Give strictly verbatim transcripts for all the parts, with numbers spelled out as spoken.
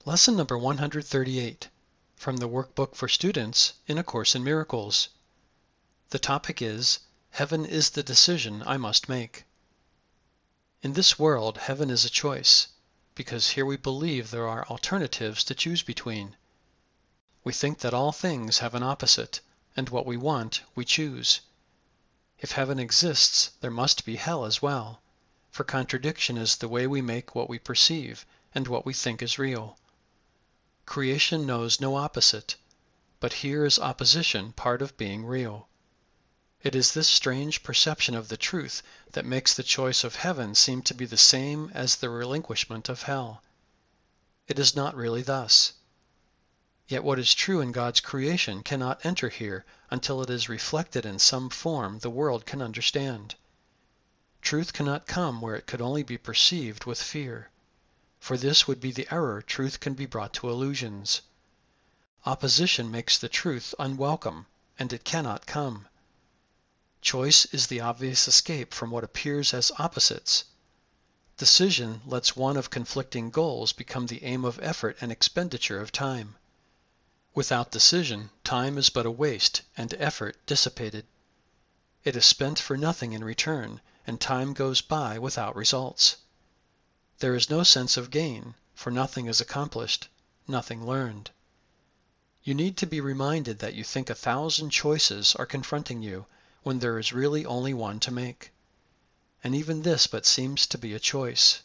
Lesson number one hundred thirty-eight from the Workbook for Students in A Course in Miracles. The topic is, Heaven is the decision I must make. In this world, heaven is a choice, because here we believe there are alternatives to choose between. We think that all things have an opposite, and what we want, we choose. If heaven exists, there must be hell as well, for contradiction is the way we make what we perceive and what we think is real. Creation knows no opposite, but here is opposition part of being real. It is this strange perception of the truth that makes the choice of heaven seem to be the same as the relinquishment of hell. It is not really thus. Yet what is true in God's creation cannot enter here until it is reflected in some form the world can understand. Truth cannot come where it could only be perceived with fear. For this would be the error truth can be brought to illusions. Opposition makes the truth unwelcome, and it cannot come. Choice is the obvious escape from what appears as opposites. Decision lets one of conflicting goals become the aim of effort and expenditure of time. Without decision, time is but a waste and effort dissipated. It is spent for nothing in return, and time goes by without results. There is no sense of gain, for nothing is accomplished, nothing learned. You need to be reminded that you think a thousand choices are confronting you, when there is really only one to make. And even this but seems to be a choice.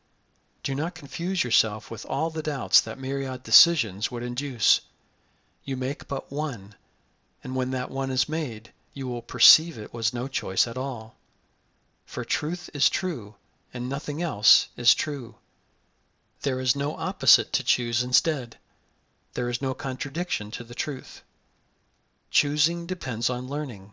Do not confuse yourself with all the doubts that myriad decisions would induce. You make but one, and when that one is made, you will perceive it was no choice at all. For truth is true, and nothing else is true. There is no opposite to choose instead. There is no contradiction to the truth. Choosing depends on learning.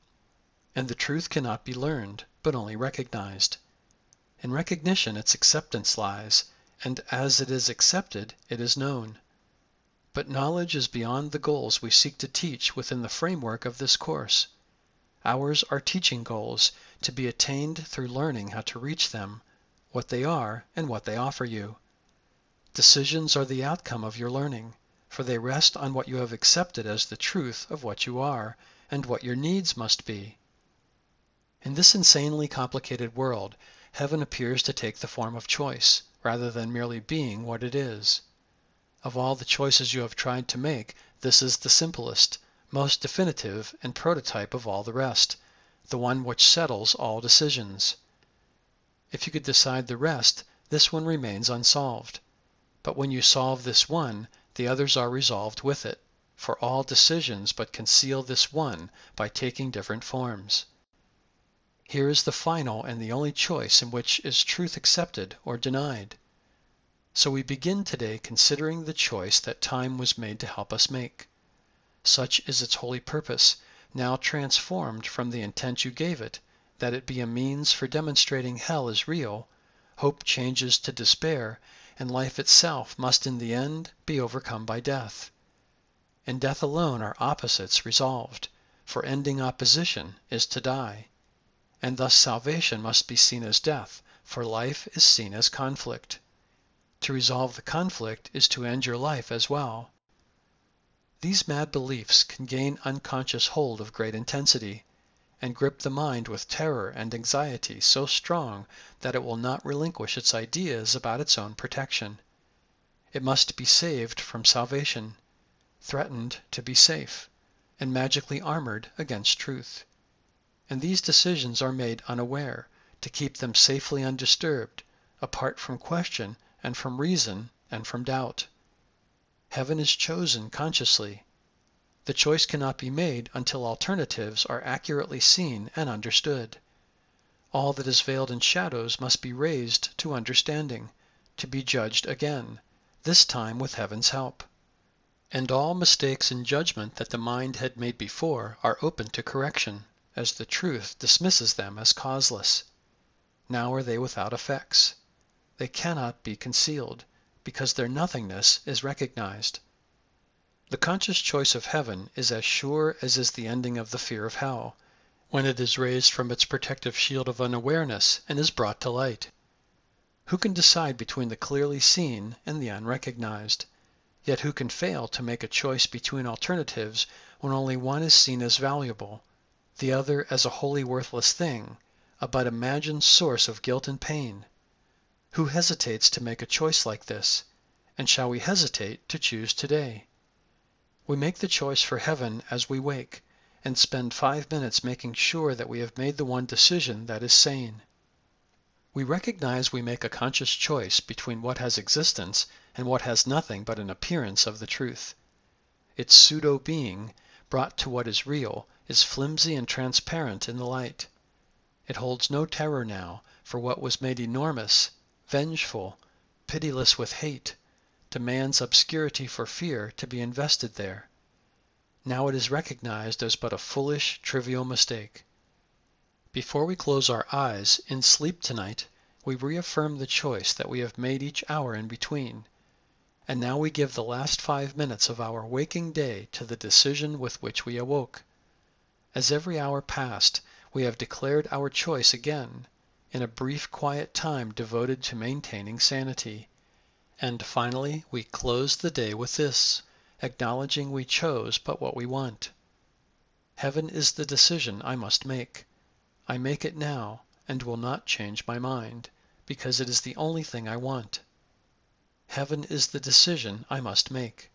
And the truth cannot be learned, but only recognized. In recognition its acceptance lies, and as it is accepted, it is known. But knowledge is beyond the goals we seek to teach within the framework of this course. Ours are teaching goals, to be attained through learning how to reach them, what they are, and what they offer you. Decisions are the outcome of your learning, for they rest on what you have accepted as the truth of what you are, and what your needs must be. In this insanely complicated world, heaven appears to take the form of choice, rather than merely being what it is. Of all the choices you have tried to make, this is the simplest, most definitive and prototype of all the rest, the one which settles all decisions. If you could decide the rest, this one remains unsolved. But when you solve this one, the others are resolved with it, for all decisions but conceal this one by taking different forms. Here is the final and the only choice in which is truth accepted or denied. So we begin today considering the choice that time was made to help us make. Such is its holy purpose, now transformed from the intent you gave it, that it be a means for demonstrating hell is real, hope changes to despair, and life itself must in the end be overcome by death. In death alone are opposites resolved, for ending opposition is to die. And thus salvation must be seen as death, for life is seen as conflict. To resolve the conflict is to end your life as well. These mad beliefs can gain unconscious hold of great intensity, and grip the mind with terror and anxiety so strong that it will not relinquish its ideas about its own protection. It must be saved from salvation, threatened to be safe, and magically armored against truth. And these decisions are made unaware, to keep them safely undisturbed, apart from question and from reason and from doubt. Heaven is chosen consciously. The choice cannot be made until alternatives are accurately seen and understood. All that is veiled in shadows must be raised to understanding, to be judged again, this time with heaven's help. And all mistakes in judgment that the mind had made before are open to correction, as the truth dismisses them as causeless. Now are they without effects. They cannot be concealed, because their nothingness is recognized. The conscious choice of heaven is as sure as is the ending of the fear of hell, when it is raised from its protective shield of unawareness and is brought to light. Who can decide between the clearly seen and the unrecognized? Yet who can fail to make a choice between alternatives when only one is seen as valuable, the other as a wholly worthless thing, a but imagined source of guilt and pain? Who hesitates to make a choice like this? And shall we hesitate to choose today? We make the choice for heaven as we wake, and spend five minutes making sure that we have made the one decision that is sane. We recognize we make a conscious choice between what has existence and what has nothing but an appearance of the truth. Its pseudo-being, brought to what is real, is flimsy and transparent in the light. It holds no terror now, for what was made enormous, vengeful, pitiless with hate, demands obscurity for fear to be invested there. Now it is recognized as but a foolish, trivial mistake. Before we close our eyes in sleep tonight, we reaffirm the choice that we have made each hour in between. And now we give the last five minutes of our waking day to the decision with which we awoke. As every hour passed, we have declared our choice again, in a brief quiet time devoted to maintaining sanity. And finally, we close the day with this, acknowledging we chose but what we want. Heaven is the decision I must make. I make it now, and will not change my mind, because it is the only thing I want. Heaven is the decision I must make.